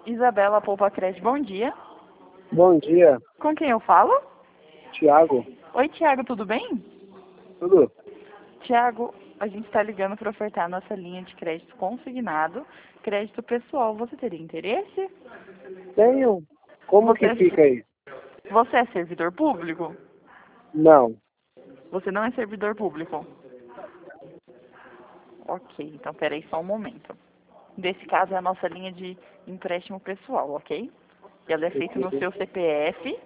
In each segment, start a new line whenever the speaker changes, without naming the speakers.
Isabela Poupa Crédito, bom dia.
Bom dia,
Com quem eu falo?
Tiago.
Oi, Tiago, tudo bem?
Tudo?
Tiago, a gente está ligando para ofertar nossa linha de crédito consignado, crédito pessoal. Você teria interesse?
Tenho. Como que
Você,
fica aí?
você é servidor público?
Não.
Você não é servidor público? Ok, então peraí só um momento. Nesse caso é a nossa linha de empréstimo pessoal, ok? Ela é feita no seu CPF.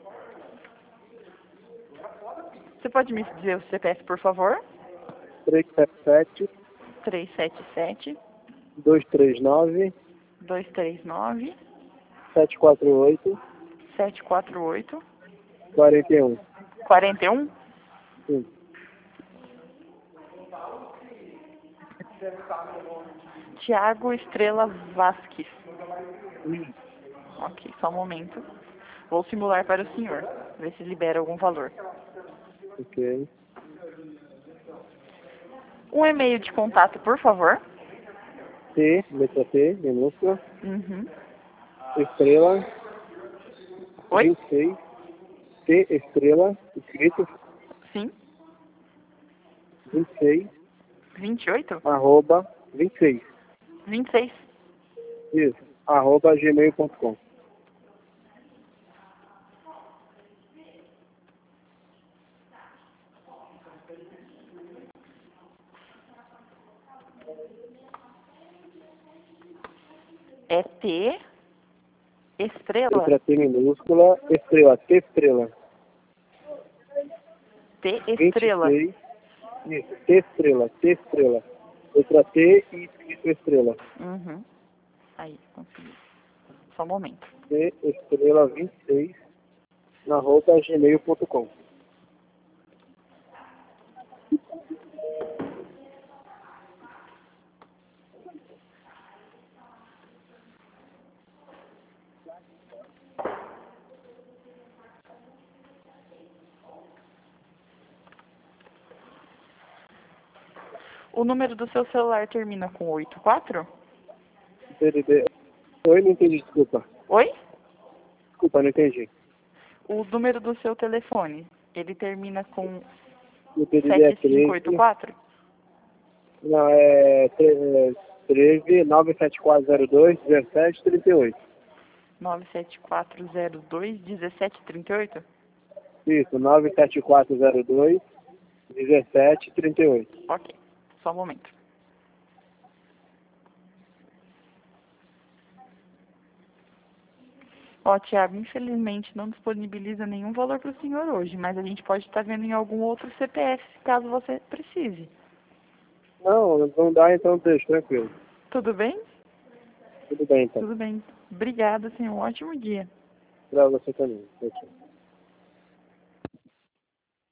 Você pode me dizer o CPF, por favor?
377
377
239
239
748
748
41.
41.
Sim.
Tiago Estrela Vasques.
Hum.
Ok, só um momento. Vou simular para o senhor, ver se libera algum valor.
Ok.
Um e-mail de contato, por favor.
T, letra T, minúscula,
Uhum.
estrela,
Oi?
26, T, estrela, escrito,
Sim.
26,
28?
arroba, 26.
26.
Isso, arroba gmail.com.
É T, estrela,
Letra T minúscula, estrela, T, estrela,
T, estrela.
26, isso, T, estrela, T, estrela. Letra T e escrito estrela.
Uhum. Aí, consegui. Só um momento.
T, estrela, 26, arroba gmail.com.
O número do seu celular termina com 84?
DDD. Oi, não entendi, desculpa.
Oi?
Desculpa, não entendi.
O número do seu telefone, ele termina com
O DDD é 13.
7584?
Não, é 13 97402 1738.
97402 1738?
Isso, 97402 1738.
Ok, só um momento. Ó, Tiago, infelizmente não disponibiliza nenhum valor para o senhor hoje, mas a gente pode estar vendo em algum outro CPF, caso você precise.
Não, não dá, então deixa, tranquilo.
Tudo bem?
Tudo bem, então.
Tudo bem. Obrigada, tenha um ótimo dia.
Pra você também. Tchau, tchau.